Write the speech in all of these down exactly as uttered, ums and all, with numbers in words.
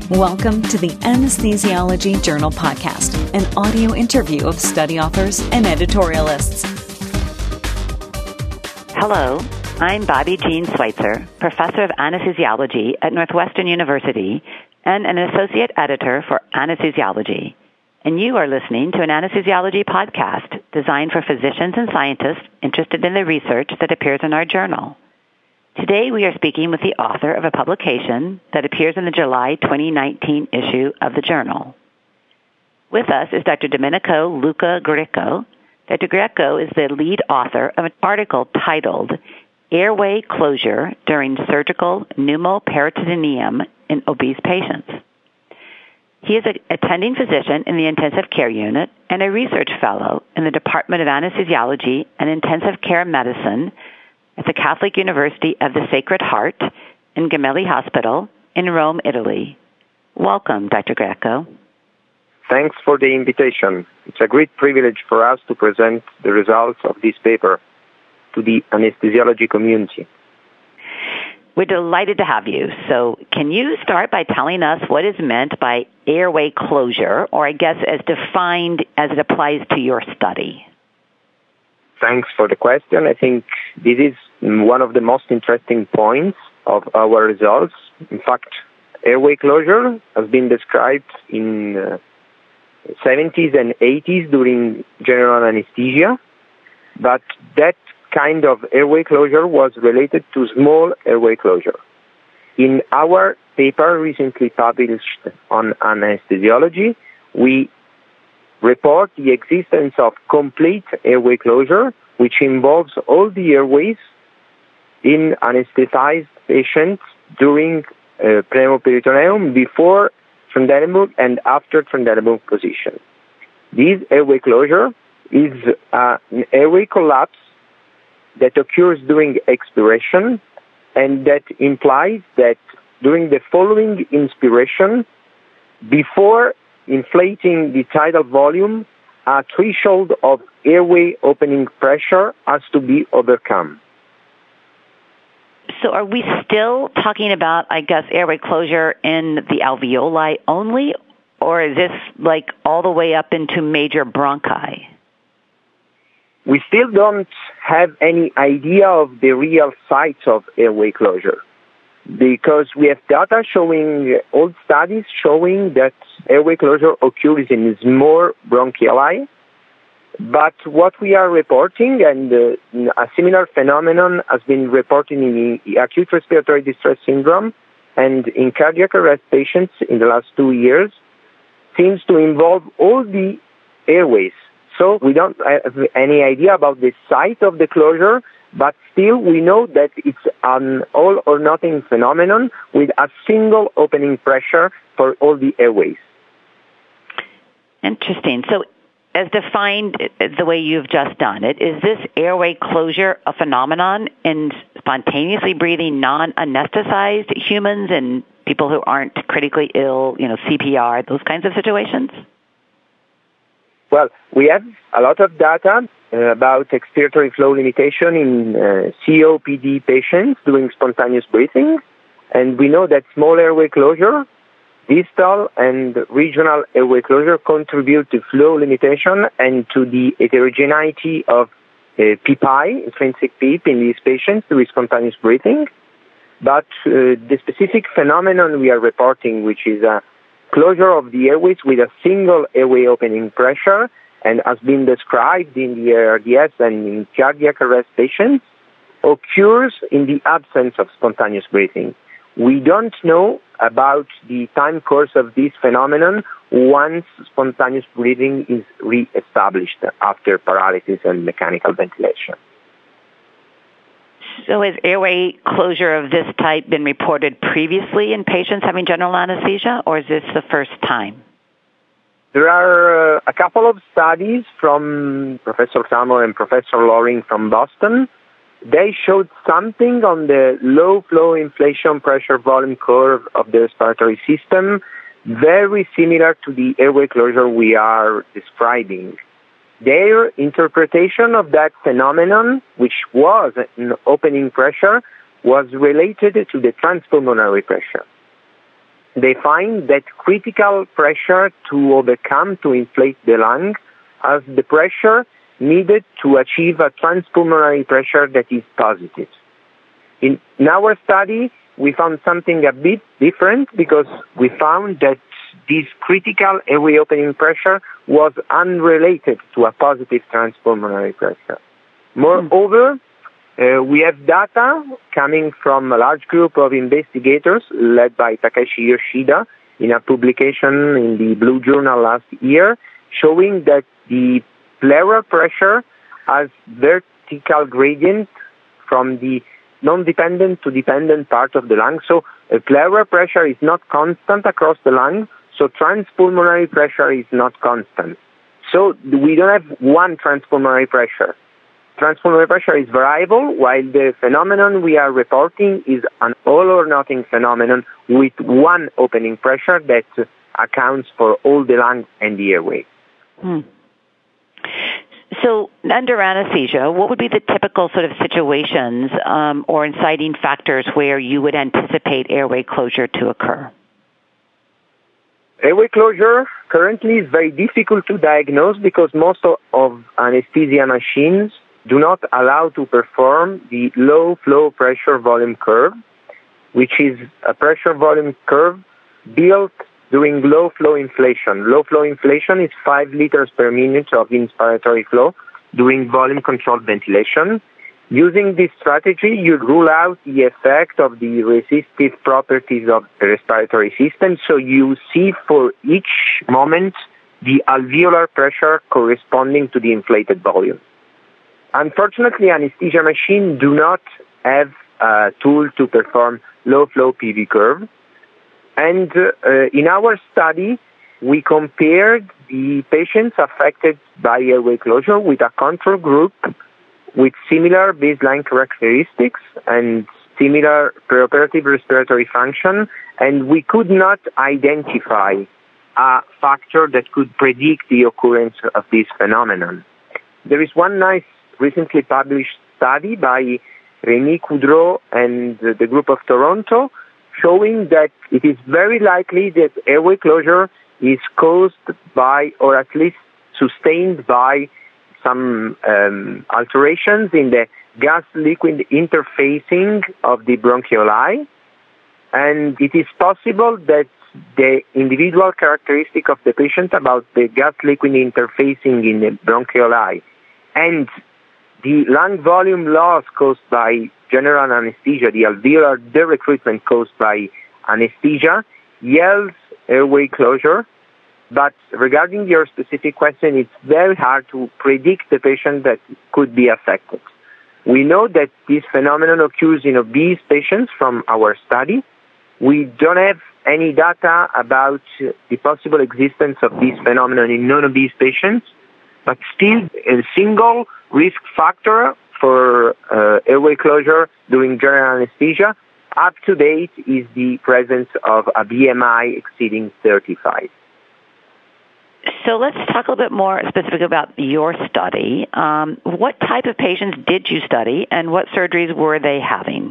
Welcome to the Anesthesiology Journal Podcast, an audio interview of study authors and editorialists. Hello, I'm Bobby Jean Schweitzer, Professor of Anesthesiology at Northwestern University and an Associate Editor for Anesthesiology. And you are listening to an anesthesiology podcast designed for physicians and scientists interested in the research that appears in our journal. Today we are speaking with the author of a publication that appears in the July twenty nineteen issue of the journal. With us is Doctor Domenico Luca Greco. Doctor Greco is the lead author of an article titled Airway Closure During Surgical Pneumoperitoneum in Obese Patients. He is an attending physician in the intensive care unit and a research fellow in the Department of Anesthesiology and Intensive Care Medicine at the Catholic University of the Sacred Heart and Gemelli Hospital in Rome, Italy. Welcome, Doctor Greco. Thanks for the invitation. It's a great privilege for us to present the results of this paper to the anesthesiology community. We're delighted to have you. So can you start by telling us what is meant by airway closure, or I guess as defined as it applies to your study? Thanks for the question. I think this is one of the most interesting points of our results. In fact, airway closure has been described in uh, seventies and eighties during general anesthesia, but that kind of airway closure was related to small airway closure. In our paper recently published on anesthesiology, we report the existence of complete airway closure, which involves all the airways in anesthetized patients during uh, pneumoperitoneum before Trendelenburg and after Trendelenburg position. This airway closure is uh, an airway collapse that occurs during expiration, and that implies that during the following inspiration, before inflating the tidal volume, a threshold of airway opening pressure has to be overcome. So are we still talking about, I guess, airway closure in the alveoli only, or is this like all the way up into major bronchi? We still don't have any idea of the real sites of airway closure, because we have data showing, old studies showing that airway closure occurs in small bronchioli. But what we are reporting, and uh, a similar phenomenon has been reported in acute respiratory distress syndrome and in cardiac arrest patients in the last two years, seems to involve all the airways. So we don't have any idea about the site of the closure, but still we know that it's an all or nothing phenomenon with a single opening pressure for all the airways. Interesting. So as defined the way you've just done it, is this airway closure a phenomenon in spontaneously breathing non-anesthetized humans and people who aren't critically ill, you know, C P R, those kinds of situations? Well, we have a lot of data uh, about expiratory flow limitation in uh, C O P D patients doing spontaneous breathing, and we know that small airway closure, distal and regional airway closure contribute to flow limitation and to the heterogeneity of uh, P P I, intrinsic P E E P, in these patients with spontaneous breathing. But uh, the specific phenomenon we are reporting, which is a closure of the airways with a single airway opening pressure, and has been described in the A R D S and in cardiac arrest patients, occurs in the absence of spontaneous breathing. We don't know about the time course of this phenomenon once spontaneous breathing is re-established after paralysis and mechanical ventilation. So has airway closure of this type been reported previously in patients having general anesthesia, or is this the first time? There are uh, a couple of studies from Professor Samo and Professor Loring from Boston. They showed something on the low flow inflation pressure volume curve of the respiratory system, very similar to the airway closure we are describing. Their interpretation of that phenomenon, which was an opening pressure, was related to the transpulmonary pressure. they find that critical pressure to overcome, to inflate the lung, as the pressure needed to achieve a transpulmonary pressure that is positive. In, in our study, we found something a bit different because we found that this critical airway opening pressure was unrelated to a positive transpulmonary pressure. Moreover, uh, we have data coming from a large group of investigators led by Takeshi Yoshida in a publication in the Blue Journal last year, showing that the pleural pressure has vertical gradient from the non-dependent to dependent part of the lung. So uh, pleural pressure is not constant across the lung, so transpulmonary pressure is not constant. So we don't have one transpulmonary pressure. Transpulmonary pressure is variable, while the phenomenon we are reporting is an all-or-nothing phenomenon with one opening pressure that accounts for all the lung and the airway. Hmm. So under anesthesia, what would be the typical sort of situations um, or inciting factors where you would anticipate airway closure to occur? Airway closure currently is very difficult to diagnose because most of, of anesthesia machines do not allow to perform the low flow pressure volume curve, which is a pressure volume curve built during low flow inflation. Low flow inflation is five liters per minute of inspiratory flow during volume controlled ventilation. Using this strategy, you rule out the effect of the resistive properties of the respiratory system, so you see for each moment the alveolar pressure corresponding to the inflated volume. Unfortunately, anesthesia machines do not have a tool to perform low flow P V curve. And uh, in our study, we compared the patients affected by airway closure with a control group with similar baseline characteristics and similar preoperative respiratory function, and we could not identify a factor that could predict the occurrence of this phenomenon. There is one nice recently published study by Rémi Coudreau and the group of Toronto showing that it is very likely that airway closure is caused by, or at least sustained by, some um, alterations in the gas-liquid interfacing of the bronchioli, and it is possible that the individual characteristic of the patient about the gas-liquid interfacing in the bronchioli and the lung volume loss caused by general anesthesia, the alveolar derecruitment caused by anesthesia, yields airway closure. But regarding your specific question, it's very hard to predict the patient that could be affected. We know that this phenomenon occurs in obese patients from our study. We don't have any data about the possible existence of this phenomenon in non-obese patients, but still a single risk factor for uh, airway closure during general anesthesia up to date is the presence of a B M I exceeding thirty-five. So let's talk a little bit more specific about your study. Um, what type of patients did you study, and what surgeries were they having?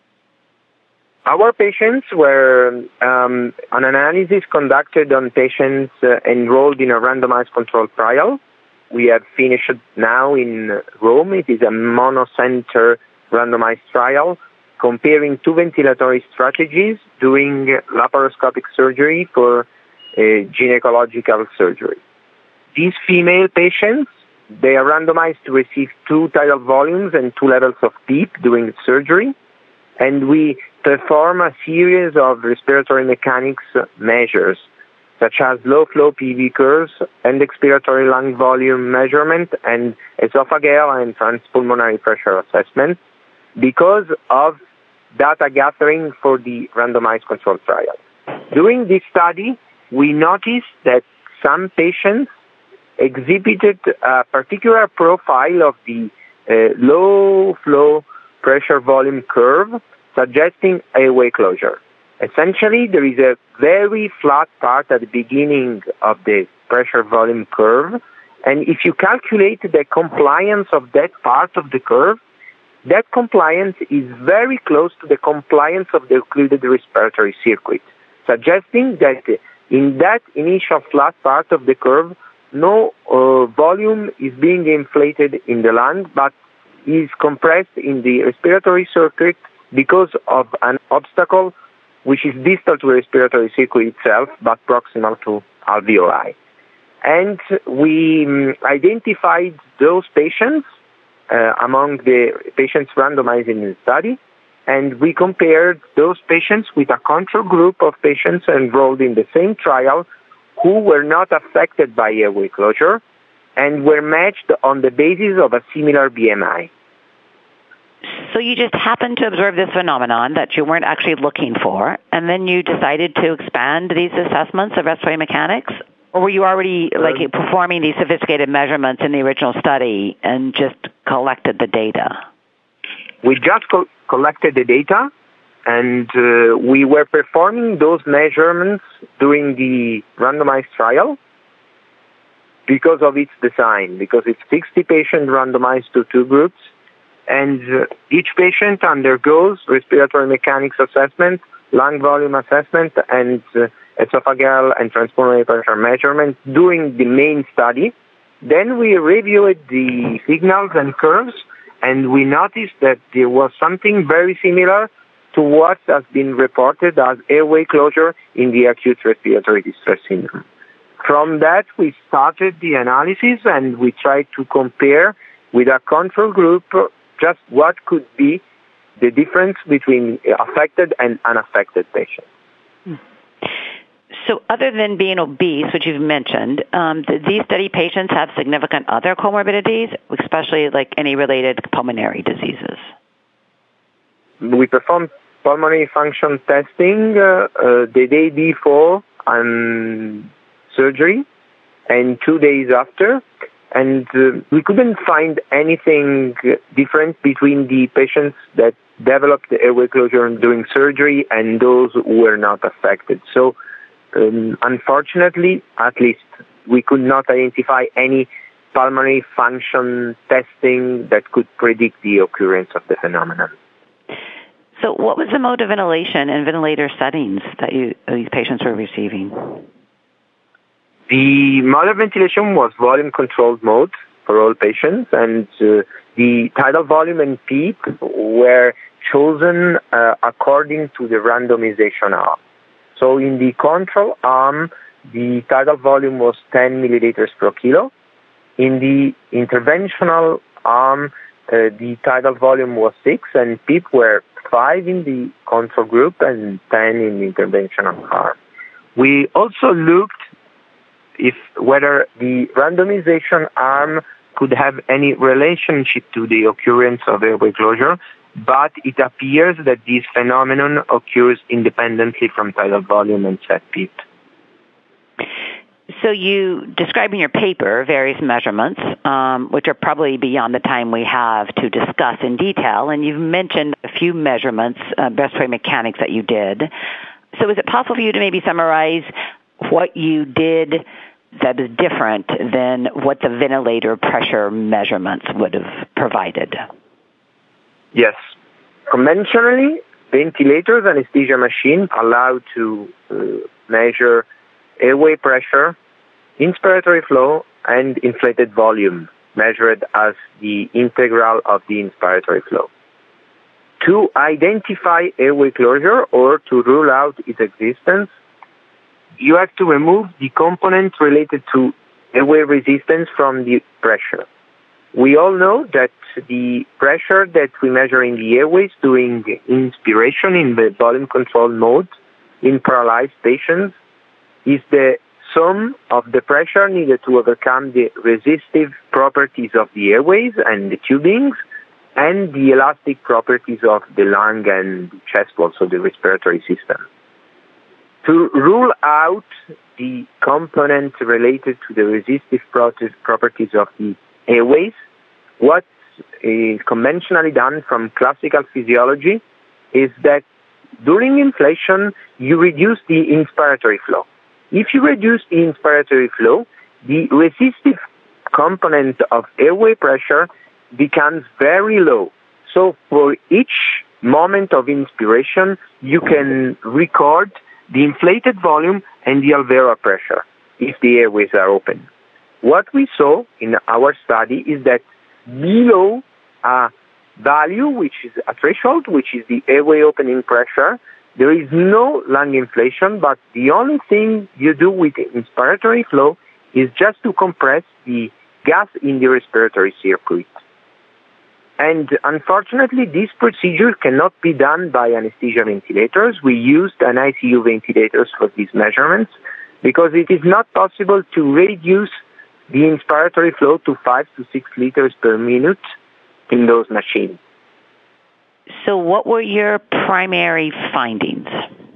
Our patients were um, an analysis conducted on patients uh, enrolled in a randomized controlled trial. We have finished now in Rome. It is a monocenter randomized trial comparing two ventilatory strategies during laparoscopic surgery for uh, gynecological surgery. These female patients, they are randomized to receive two tidal volumes and two levels of PEEP during surgery, and we perform a series of respiratory mechanics measures, such as low-flow P V curves and expiratory lung volume measurement and esophageal and transpulmonary pressure assessment because of data gathering for the randomized controlled trial. During this study, we noticed that some patients exhibited a particular profile of the uh, low-flow pressure volume curve suggesting airway closure. Essentially, there is a very flat part at the beginning of the pressure volume curve, and if you calculate the compliance of that part of the curve, that compliance is very close to the compliance of the occluded respiratory circuit. suggesting that in that initial flat part of the curve, no uh, volume is being inflated in the lung, but is compressed in the respiratory circuit because of an obstacle which is distal to the respiratory circuit itself, but proximal to alveoli. And we um, identified those patients uh, among the patients randomized in the study, and we compared those patients with a control group of patients enrolled in the same trial who were not affected by airway closure and were matched on the basis of a similar B M I. So you just happened to observe this phenomenon that you weren't actually looking for, and then you decided to expand these assessments of respiratory mechanics? Or were you already like um, performing these sophisticated measurements in the original study and just collected the data? We just co- collected the data, and uh, we were performing those measurements during the randomized trial because of its design, because it's sixty patients randomized to two groups, and uh, each patient undergoes respiratory mechanics assessment, lung volume assessment, and uh, esophageal and transpulmonary pressure measurement during the main study. Then we reviewed the signals and curves, and we noticed that there was something very similar to what has been reported as airway closure in the acute respiratory distress syndrome. From that, we started the analysis, and we tried to compare with a control group just what could be the difference between affected and unaffected patients. So other than being obese, which you've mentioned, um, did these study patients have significant other comorbidities, especially like any related pulmonary diseases? We performed pulmonary function testing uh, uh, the day before um, surgery and two days after, and uh, we couldn't find anything different between the patients that developed the airway closure during surgery and those who were not affected. So Um, unfortunately, at least, we could not identify any pulmonary function testing that could predict the occurrence of the phenomenon. So what was the mode of ventilation and ventilator settings that you, these patients were receiving? The mode of ventilation was volume-controlled mode for all patients, and uh, the tidal volume and PEEP were chosen uh, according to the randomization arm. So in the control arm, the tidal volume was ten milliliters per kilo. In the interventional arm, uh, the tidal volume was six, and PEEP were five in the control group and ten in the interventional arm. We also looked if whether the randomization arm could have any relationship to the occurrence of airway closure, but it appears that this phenomenon occurs independently from tidal volume and set PEEP. So you describe in your paper various measurements, um, which are probably beyond the time we have to discuss in detail, and you've mentioned a few measurements, uh, respiratory mechanics that you did. So is it possible for you to maybe summarize what you did that is different than what the ventilator pressure measurements would have provided? Yes. Conventionally, ventilators, anesthesia machine, allow to uh, measure airway pressure, inspiratory flow, and inflated volume, measured as the integral of the inspiratory flow. To identify airway closure or to rule out its existence, you have to remove the component related to airway resistance from the pressure. We all know that the pressure that we measure in the airways during inspiration in the volume control mode in paralyzed patients is the sum of the pressure needed to overcome the resistive properties of the airways and the tubings and the elastic properties of the lung and chest wall, so the respiratory system. To rule out the component related to the resistive properties of the airways, what is conventionally done from classical physiology is that during inflation, you reduce the inspiratory flow. If you reduce the inspiratory flow, the resistive component of airway pressure becomes very low. So for each moment of inspiration, you can record the inflated volume and the alveolar pressure if the airways are open. What we saw in our study is that below a value, which is a threshold, which is the airway opening pressure, there is no lung inflation, but the only thing you do with the inspiratory flow is just to compress the gas in the respiratory circuit. And unfortunately, this procedure cannot be done by anesthesia ventilators. We used an I C U ventilators for these measurements because it is not possible to reduce the inspiratory flow to five to six liters per minute in those machines. So what were your primary findings?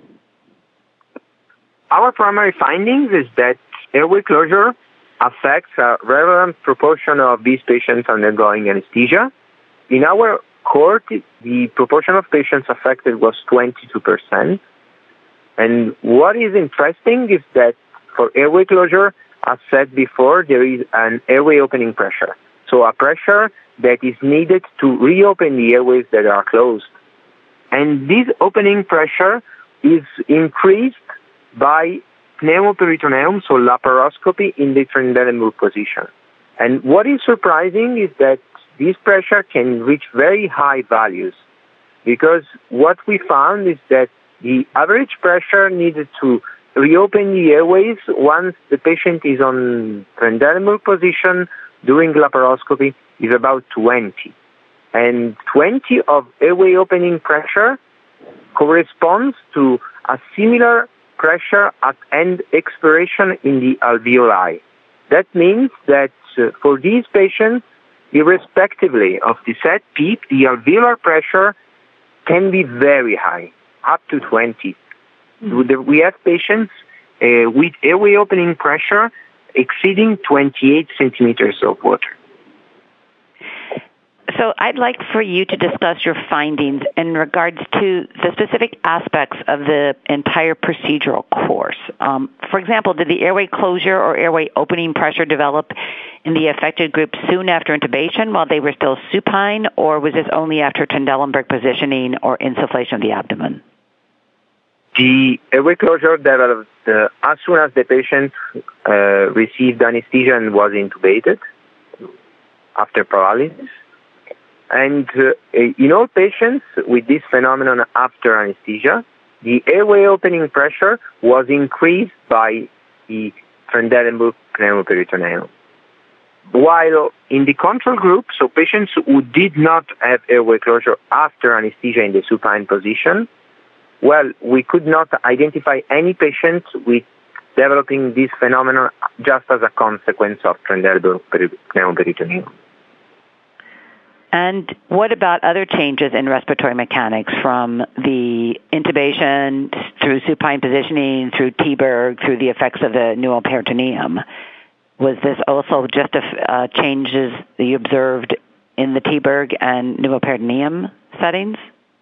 Our primary findings is that airway closure affects a relevant proportion of these patients undergoing anesthesia. In our cohort, the proportion of patients affected was twenty-two percent. And what is interesting is that for airway closure, as said before, there is an airway opening pressure. So a pressure that is needed to reopen the airways that are closed. And this opening pressure is increased by pneumoperitoneum, so laparoscopy in the Trendelenburg position. And what is surprising is that this pressure can reach very high values, because what we found is that the average pressure needed to reopen the airways once the patient is on Trendelenburg position during laparoscopy is about twenty. And twenty of airway opening pressure corresponds to a similar pressure at end expiration in the alveoli. That means that uh, for these patients, irrespectively of the set PEEP, the alveolar pressure can be very high, up to twenty. Mm-hmm. We have patients uh, with airway opening pressure exceeding twenty-eight centimeters of water. So I'd like for you to discuss your findings in regards to the specific aspects of the entire procedural course. Um, for example, did the airway closure or airway opening pressure develop in the affected group soon after intubation while they were still supine, or was this only after Trendelenburg positioning or insufflation of the abdomen? The airway closure developed uh, as soon as the patient uh, received anesthesia and was intubated after paralysis. And uh, in all patients with this phenomenon after anesthesia, the airway opening pressure was increased by the Trendelenburg pneumoperitoneum. While in the control group, so patients who did not have airway closure after anesthesia in the supine position, well, we could not identify any patients with developing this phenomenon just as a consequence of Trendelenburg pneumoperitoneum. And what about other changes in respiratory mechanics from the intubation through supine positioning, through T-Berg, through the effects of the pneumoperitoneum? Was this also just a, uh, changes that you observed in the T-Berg and pneumoperitoneum settings?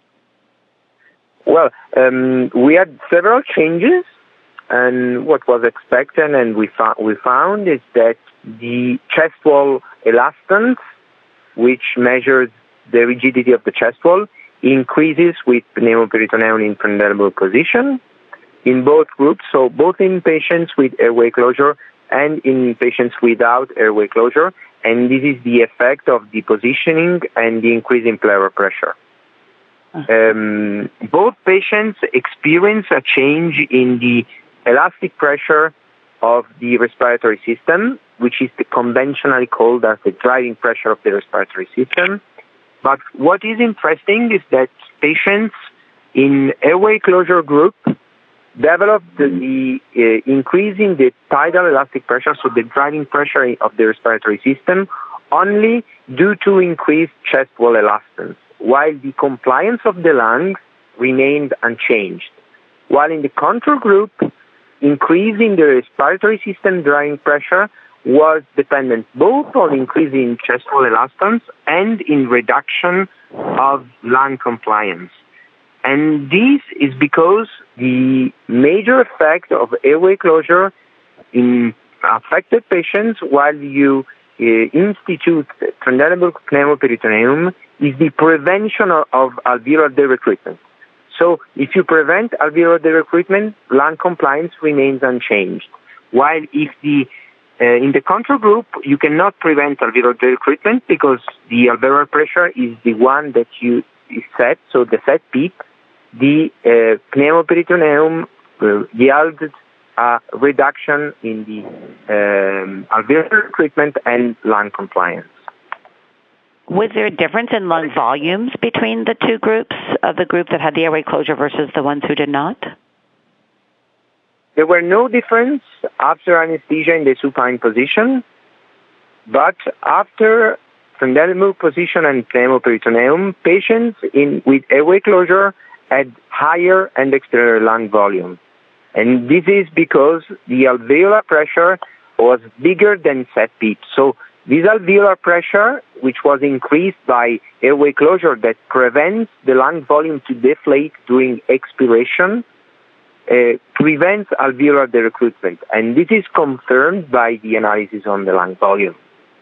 Well, um, we had several changes, and what was expected and we, fo- we found is that the chest wall elastance, which measures the rigidity of the chest wall, increases with pneumoperitoneum in Trendelenburg position in both groups, so both in patients with airway closure and in patients without airway closure, and this is the effect of the positioning and the increase in pleural pressure. Um, both patients experience a change in the elastic pressure of the respiratory system, which is the conventionally called as the driving pressure of the respiratory system. But what is interesting is that patients in airway closure group developed the uh, increase in the tidal elastic pressure, so the driving pressure of the respiratory system, only due to increased chest wall elastance, while the compliance of the lungs remained unchanged. While in the control group, increasing the respiratory system driving pressure was dependent both on increasing chest wall elastance and in reduction of lung compliance. And this is because the major effect of airway closure in affected patients while you uh, institute Trendelenburg pneumoperitoneum is the prevention of, of alveolar derecruitment. So if you prevent alveolar recruitment, lung compliance remains unchanged. While if the uh, in the control group, you cannot prevent alveolar recruitment because the alveolar pressure is the one that you is set, so the set PEEP, the uh, pneumoperitoneum uh, yielded a reduction in the um, alveolar recruitment and lung compliance. Was there a difference in lung volumes between the two groups, of the group that had the airway closure versus the ones who did not? There were no difference after anesthesia in the supine position, but after Trendelenburg position and pneumoperitoneum, patients in, with airway closure had higher end exterior lung volume. And this is because the alveolar pressure was bigger than set PEEP. So this alveolar pressure, which was increased by airway closure that prevents the lung volume to deflate during expiration, uh, prevents alveolar recruitment. And this is confirmed by the analysis on the lung volume.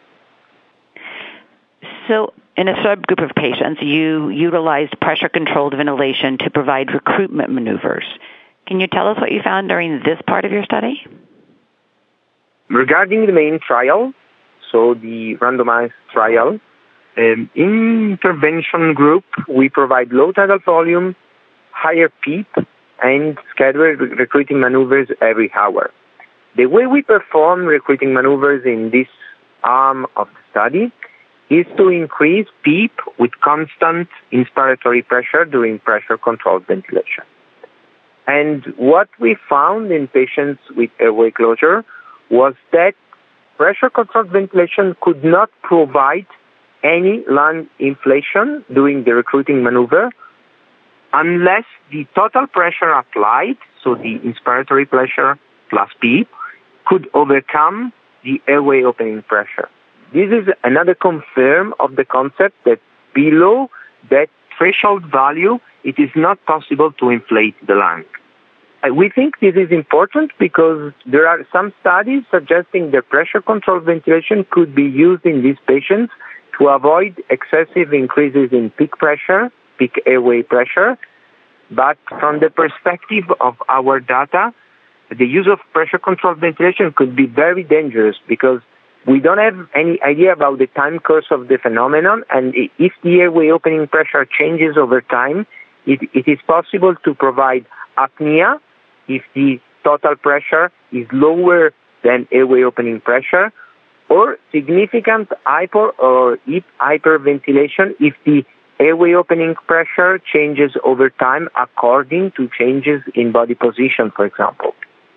So in a subgroup of patients, you utilized pressure-controlled ventilation to provide recruitment maneuvers. Can you tell us what you found during this part of your study? Regarding the main trial, so the randomized trial, um, in intervention group, we provide low tidal volume, higher PEEP, and scheduled recruiting maneuvers every hour. The way we perform recruiting maneuvers in this arm of the study is to increase PEEP with constant inspiratory pressure during pressure-controlled ventilation. And what we found in patients with airway closure was that pressure-controlled ventilation could not provide any lung inflation during the recruiting maneuver unless the total pressure applied, so the inspiratory pressure plus PEEP, could overcome the airway opening pressure. This is another confirm of the concept that below that threshold value, it is not possible to inflate the lung. We think this is important because there are some studies suggesting that pressure-controlled ventilation could be used in these patients to avoid excessive increases in peak pressure, peak airway pressure. But from the perspective of our data, the use of pressure-controlled ventilation could be very dangerous because we don't have any idea about the time course of the phenomenon, and if the airway opening pressure changes over time, it, it is possible to provide apnea if the total pressure is lower than airway opening pressure, or significant hyper or hyperventilation if the airway opening pressure changes over time according to changes in body position, for example.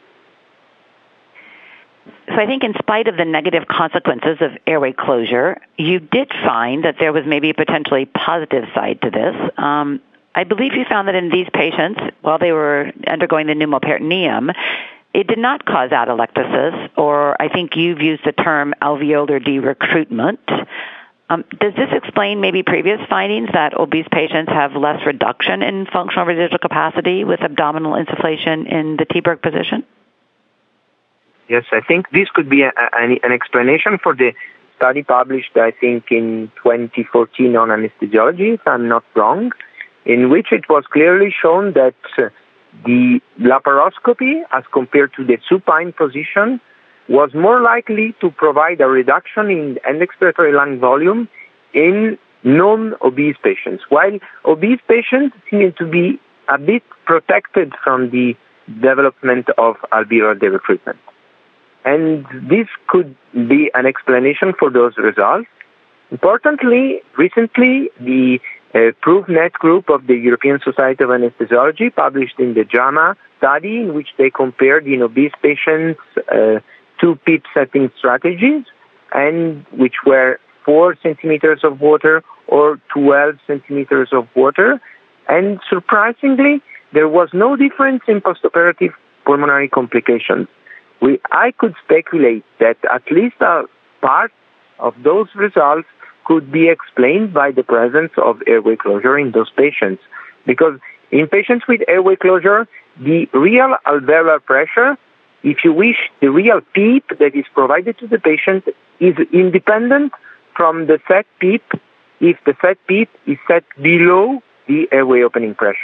So I think in spite of the negative consequences of airway closure, you did find that there was maybe a potentially positive side to this. Um, I believe you found that in these patients, while they were undergoing the pneumoperitoneum, it did not cause atelectasis, or I think you've used the term alveolar de-recruitment. Um, does this explain maybe previous findings that obese patients have less reduction in functional residual capacity with abdominal insufflation in the T-Berg position? Yes, I think this could be a, a, an explanation for the study published, I think, in twenty fourteen on anesthesiology, if I'm not wrong, in which it was clearly shown that uh, the laparoscopy, as compared to the supine position, was more likely to provide a reduction in end expiratory lung volume in non-obese patients, while obese patients seem to be a bit protected from the development of alveolar recruitment. And this could be an explanation for those results. Importantly, recently, the uh, PROVE-NET group of the European Society of Anesthesiology published in the JAMA study in which they compared in obese patients uh, two PEEP setting strategies, and which were four centimeters of water or twelve centimeters of water. And surprisingly, there was no difference in postoperative pulmonary complications. We, I could speculate that at least a part of those results could be explained by the presence of airway closure in those patients. Because in patients with airway closure, the real alveolar pressure, if you wish, the real PEEP that is provided to the patient is independent from the set PEEP if the set PEEP is set below the airway opening pressure.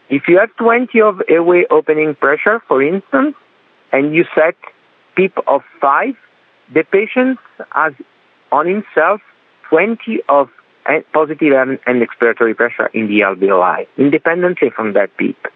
If you have twenty of airway opening pressure, for instance, and you set P I P of five, the patient has on himself twenty of positive and expiratory pressure in the alveoli, independently from that P I P.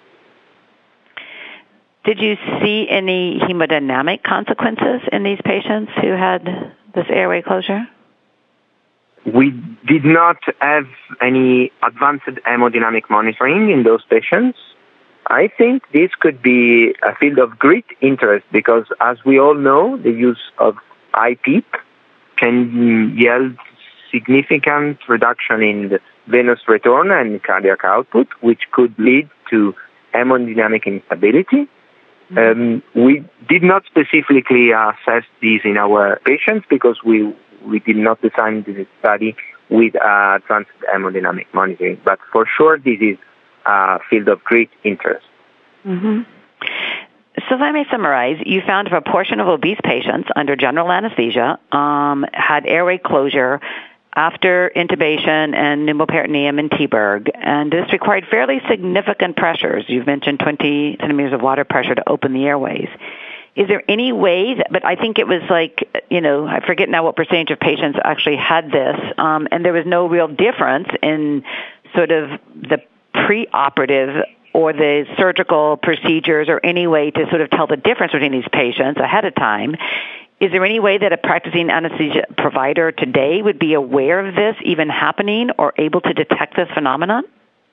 Did you see any hemodynamic consequences in these patients who had this airway closure? We did not have any advanced hemodynamic monitoring in those patients. I think this could be a field of great interest because, as we all know, the use of high P I P can yield significant reduction in the venous return and cardiac output, which could lead to hemodynamic instability. Mm-hmm. Um, we did not specifically assess these in our patients because we we did not design this study with uh, advanced hemodynamic monitoring. But for sure, this is a field of great interest. Mm-hmm. So if I may summarize, you found a proportion of obese patients under general anesthesia um, had airway closure after intubation and pneumoperitoneum and T-Berg, and this required fairly significant pressures. You've mentioned twenty centimeters of water pressure to open the airways. Is there any way that, but I think it was like, you know, I forget now what percentage of patients actually had this, um, and there was no real difference in sort of the preoperative or the surgical procedures or any way to sort of tell the difference between these patients ahead of time. Is there any way that a practicing anesthesia provider today would be aware of this even happening or able to detect this phenomenon?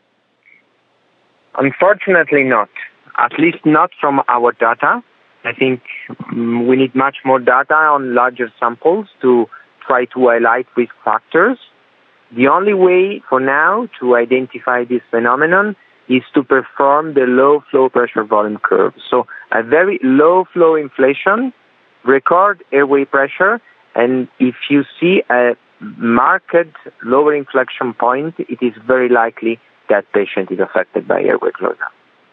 Unfortunately not, at least not from our data. I think um, we need much more data on larger samples to try to highlight risk factors. The only way for now to identify this phenomenon is to perform the low flow pressure volume curve. So a very low flow inflation, record airway pressure, and if you see a marked lower inflection point, it is very likely that patient is affected by airway closure.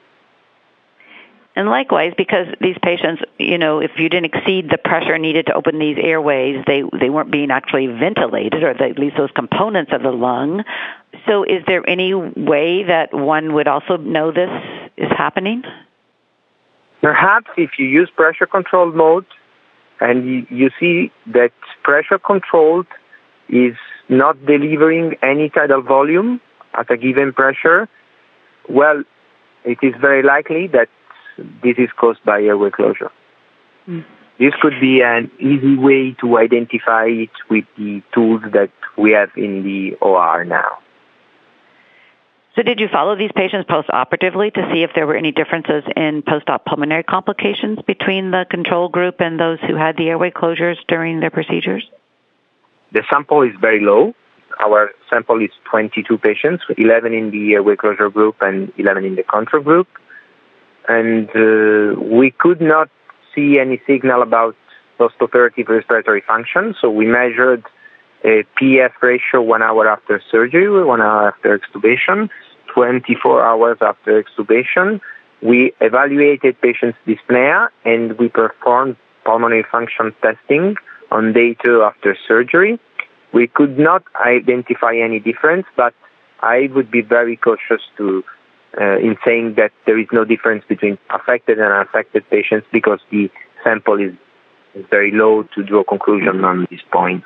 And likewise, because these patients, you know, if you didn't exceed the pressure needed to open these airways, they, they weren't being actually ventilated, or at least those components of the lung. So is there any way that one would also know this is happening? Perhaps if you use pressure controlled mode and you, you see that pressure controlled is not delivering any tidal volume at a given pressure, well, it is very likely that this is caused by airway closure. Mm. This could be an easy way to identify it with the tools that we have in the O R now. So did you follow these patients post-operatively to see if there were any differences in post-op pulmonary complications between the control group and those who had the airway closures during their procedures? The sample is very low. Our sample is twenty-two patients, eleven in the airway closure group and eleven in the control group. And uh, we could not see any signal about postoperative respiratory function, so we measured a P F ratio one hour after surgery, one hour after extubation, twenty-four hours after extubation. We evaluated patients' dyspnea, and we performed pulmonary function testing on day two after surgery. We could not identify any difference, but I would be very cautious to Uh, in saying that there is no difference between affected and unaffected patients because the sample is, is very low to draw a conclusion on this point.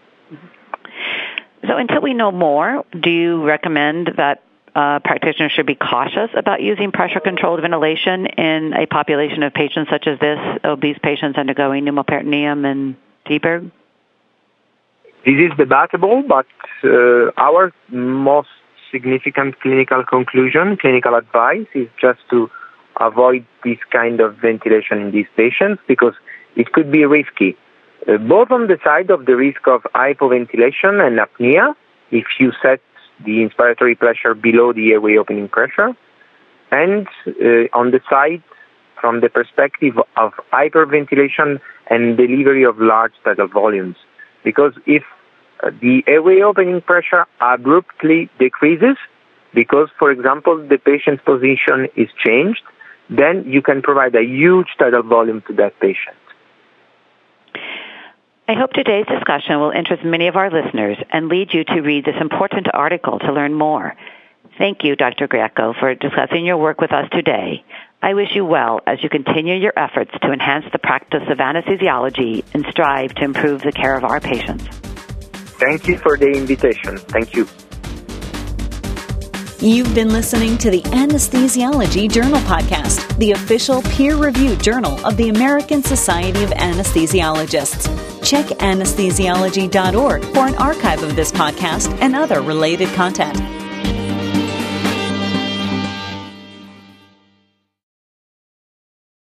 So until we know more, do you recommend that uh, practitioners should be cautious about using pressure-controlled ventilation in a population of patients such as this, obese patients undergoing pneumoperitoneum and T-Berg? This is debatable, but uh, our most significant clinical conclusion, clinical advice, is just to avoid this kind of ventilation in these patients because it could be risky, uh, both on the side of the risk of hypoventilation and apnea, if you set the inspiratory pressure below the airway opening pressure, and uh, on the side from the perspective of hyperventilation and delivery of large tidal volumes. Because if the airway opening pressure abruptly decreases because, for example, the patient's position is changed, then you can provide a huge tidal volume to that patient. I hope today's discussion will interest many of our listeners and lead you to read this important article to learn more. Thank you, Doctor Greco, for discussing your work with us today. I wish you well as you continue your efforts to enhance the practice of anesthesiology and strive to improve the care of our patients. Thank you for the invitation. Thank you. You've been listening to the Anesthesiology Journal Podcast, the official peer-reviewed journal of the American Society of Anesthesiologists. Check anesthesiology dot org for an archive of this podcast and other related content.